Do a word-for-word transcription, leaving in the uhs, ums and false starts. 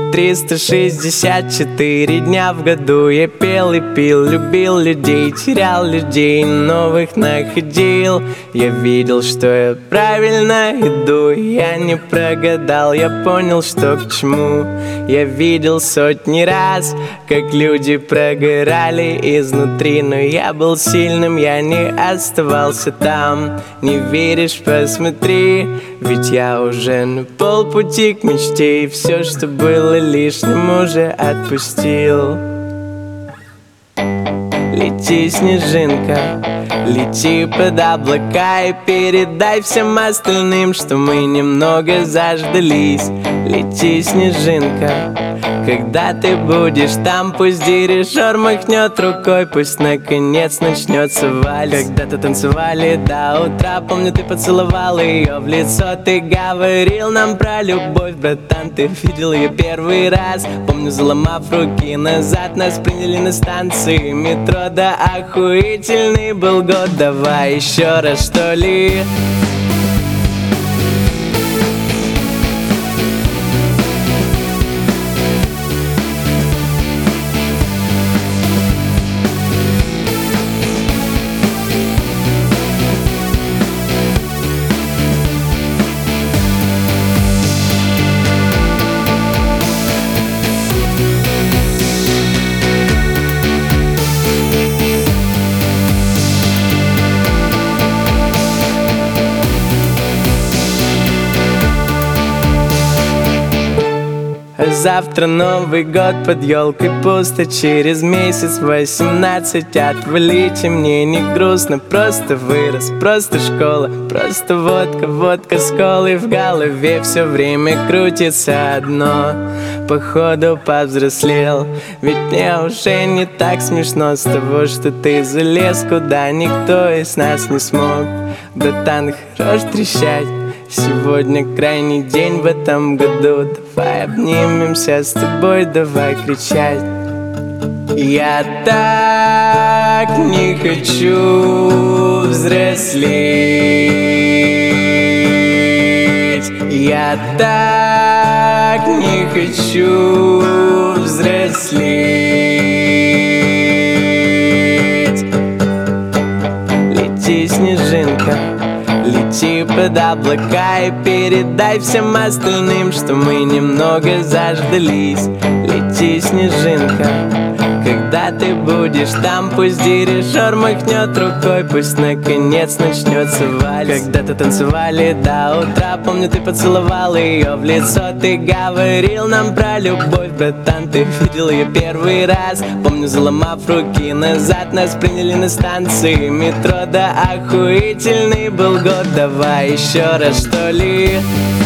триста шестьдесят четыре дня в году. Я пел и пил, любил людей, терял людей, новых находил. Я видел, что я правильно иду, я не прогадал, я понял, что к чему. Я видел сотни раз, как люди прогорали изнутри, но я был сильным, я не оставался там. Не веришь, посмотри, ведь я уже на полпути к мечте, и все, что было лишним, уже отпустил. Лети, снежинка, лети под облака и передай всем остальным, что мы немного заждались. Лети, снежинка, когда ты будешь там, пусть дирижер махнет рукой, пусть наконец начнется вальс. Когда-то танцевали до утра, помню, ты поцеловал ее в лицо. Ты говорил нам про любовь, братан, ты видел ее первый раз. Помню, заломав руки назад, нас приняли на станции метро. Да охуительный был год, давай еще раз, что ли. Завтра Новый год, под елкой пусто, через месяц восемнадцать. Отвалите, мне не грустно, просто вырос, просто школа, просто водка, водка с колой. В голове все время крутится одно, походу повзрослел. Ведь мне уже не так смешно с того, что ты залез, куда никто из нас не смог. Братан, хорош трещать, сегодня крайний день в этом году. Давай обнимемся с тобой, давай кричать. Я так не хочу взрослеть. Я так не хочу взрослеть. Лети, снежинка, лети под облака и передай всем остальным, что мы немного заждались. Лети, снежинка, когда ты будешь там, пусть дирижер махнет рукой, пусть наконец начнется вальс. Когда-то танцевали до утра, помню, ты поцеловал ее в лицо. Ты говорил нам про любовь, братан, ты видел ее первый раз. Помню, заломав руки назад, нас приняли на станции метро. Да охуительный был год, давай еще раз, что ли.